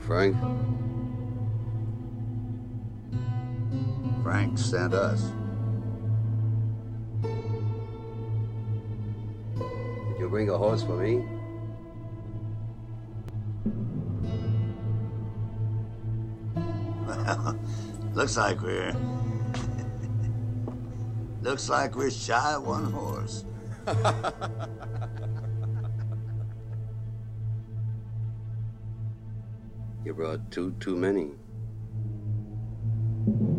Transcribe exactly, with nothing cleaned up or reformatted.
Frank? Frank sent us. Did you bring a horse for me? Well, looks like we're... looks like we're shy of one horse. You brought two too many.